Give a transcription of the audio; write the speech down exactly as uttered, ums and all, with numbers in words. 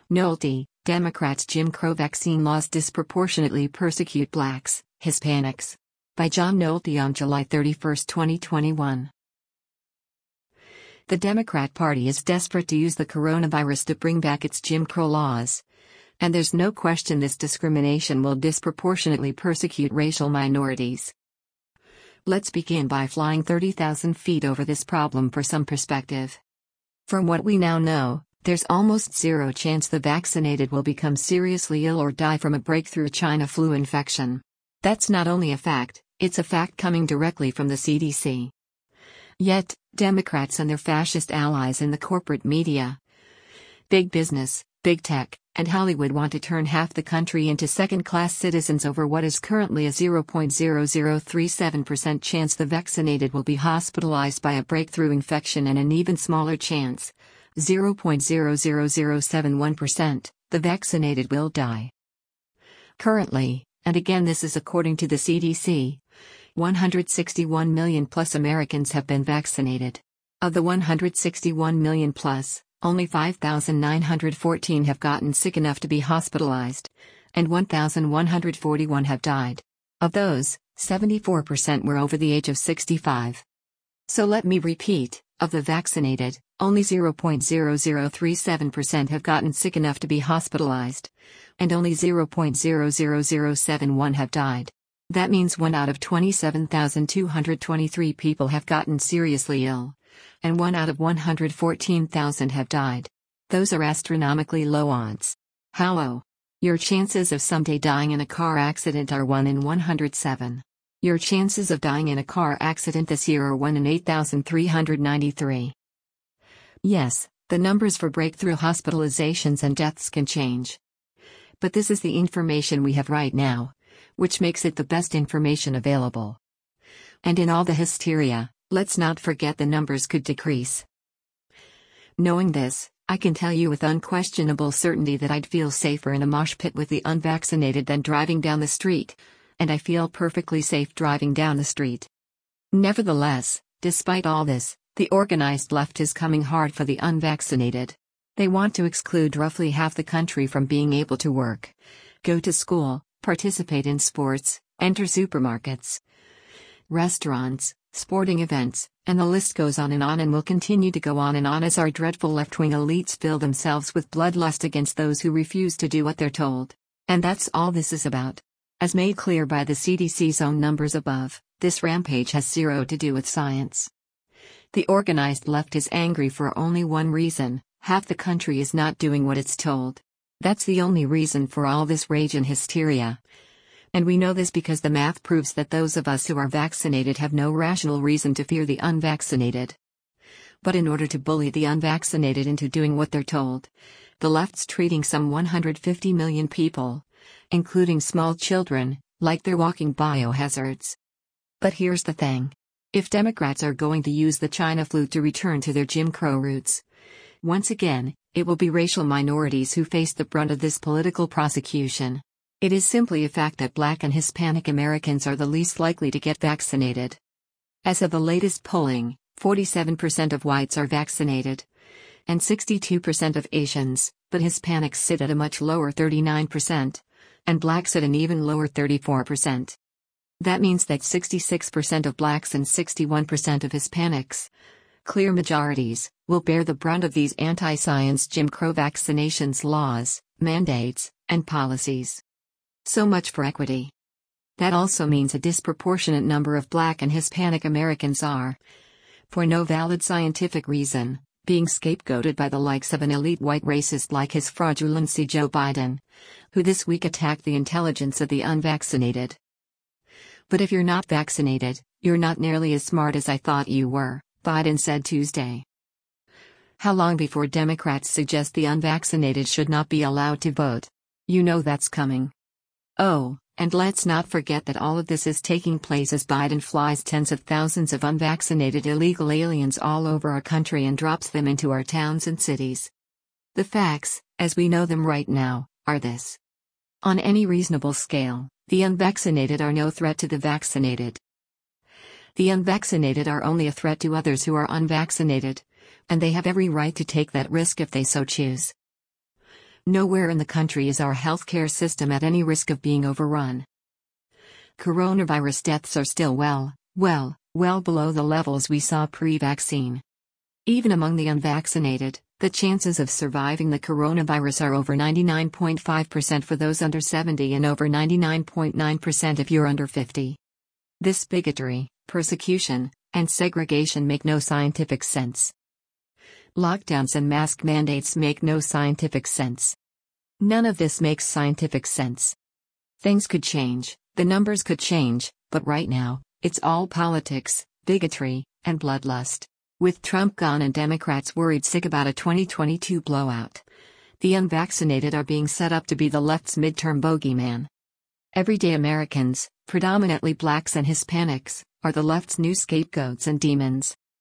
Nolte, Democrats' Jim Crow vaccine laws disproportionately persecute blacks, Hispanics. By John Nolte on July thirty-first, twenty twenty-one. The Democrat Party is desperate to use the coronavirus to bring back its Jim Crow laws. And there's no question this discrimination will disproportionately persecute racial minorities. Let's begin by flying thirty thousand feet over this problem for some perspective. From what we now know, there's almost zero chance the vaccinated will become seriously ill or die from a breakthrough China flu infection. That's not only a fact, it's a fact coming directly from the C D C. Yet, Democrats and their fascist allies in the corporate media, big business, big tech, and Hollywood want to turn half the country into second-class citizens over what is currently a zero point zero zero three seven percent chance the vaccinated will be hospitalized by a breakthrough infection and an even smaller chance, zero point zero zero zero seven one percent, the vaccinated will die. Currently, and again this is according to the C D C, one hundred sixty-one million plus Americans have been vaccinated. Of the one hundred sixty-one million plus, only five thousand nine hundred fourteen have gotten sick enough to be hospitalized, and one thousand one hundred forty-one have died. Of those, seventy-four percent were over the age of sixty-five. So let me repeat, of the vaccinated, only zero point zero zero three seven percent have gotten sick enough to be hospitalized, and only zero point zero zero zero seven one have died. That means one out of twenty-seven thousand two hundred twenty-three people have gotten seriously ill, and one out of one hundred fourteen thousand have died. Those are astronomically low odds. How low? Your chances of someday dying in a car accident are one in one hundred seven. Your chances of dying in a car accident this year are one in eight thousand three hundred ninety-three. Yes, the numbers for breakthrough hospitalizations and deaths can change. But this is the information we have right now, which makes it the best information available. And in all the hysteria, let's not forget the numbers could decrease. Knowing this, I can tell you with unquestionable certainty that I'd feel safer in a mosh pit with the unvaccinated than driving down the street, and I feel perfectly safe driving down the street. Nevertheless, despite all this, the organized left is coming hard for the unvaccinated. They want to exclude roughly half the country from being able to work, go to school, participate in sports, enter supermarkets, restaurants, sporting events, and the list goes on and on and will continue to go on and on as our dreadful left-wing elites fill themselves with bloodlust against those who refuse to do what they're told. And that's all this is about. As made clear by the C D C's own numbers above, this rampage has zero to do with science. The organized left is angry for only one reason: half the country is not doing what it's told. That's the only reason for all this rage and hysteria. And we know this because the math proves that those of us who are vaccinated have no rational reason to fear the unvaccinated. But in order to bully the unvaccinated into doing what they're told, the left's treating some one hundred fifty million people, including small children, like they're walking biohazards. But here's the thing. If Democrats are going to use the China flu to return to their Jim Crow roots, once again, it will be racial minorities who face the brunt of this political prosecution. It is simply a fact that Black and Hispanic Americans are the least likely to get vaccinated. As of the latest polling, forty-seven percent of whites are vaccinated, and sixty-two percent of Asians, but Hispanics sit at a much lower thirty-nine percent, and Blacks at an even lower thirty-four percent. That means that sixty-six percent of Blacks and sixty-one percent of Hispanics, clear majorities, will bear the brunt of these anti-science Jim Crow vaccinations laws, mandates, and policies. So much for equity. That also means a disproportionate number of Black and Hispanic Americans are, for no valid scientific reason, being scapegoated by the likes of an elite white racist like His Fraudulency Joe Biden, who this week attacked the intelligence of the unvaccinated. But if you're not vaccinated, you're not nearly as smart as I thought you were, Biden said Tuesday. How long before Democrats suggest the unvaccinated should not be allowed to vote? You know that's coming. Oh, and let's not forget that all of this is taking place as Biden flies tens of thousands of unvaccinated illegal aliens all over our country and drops them into our towns and cities. The facts, as we know them right now, are this. On any reasonable scale, the unvaccinated are no threat to the vaccinated. The unvaccinated are only a threat to others who are unvaccinated, and they have every right to take that risk if they so choose. Nowhere in the country is our healthcare system at any risk of being overrun. Coronavirus deaths are still well, well, well below the levels we saw pre-vaccine. Even among the unvaccinated, the chances of surviving the coronavirus are over ninety-nine point five percent for those under seventy and over ninety-nine point nine percent if you're under fifty. This bigotry, persecution, and segregation make no scientific sense. Lockdowns and mask mandates make no scientific sense. None of this makes scientific sense. Things could change, the numbers could change, but right now, it's all politics, bigotry, and bloodlust. With Trump gone and Democrats worried sick about a twenty twenty-two blowout, the unvaccinated are being set up to be the left's midterm bogeyman. Everyday Americans, predominantly blacks and Hispanics, are the left's new scapegoats and demons.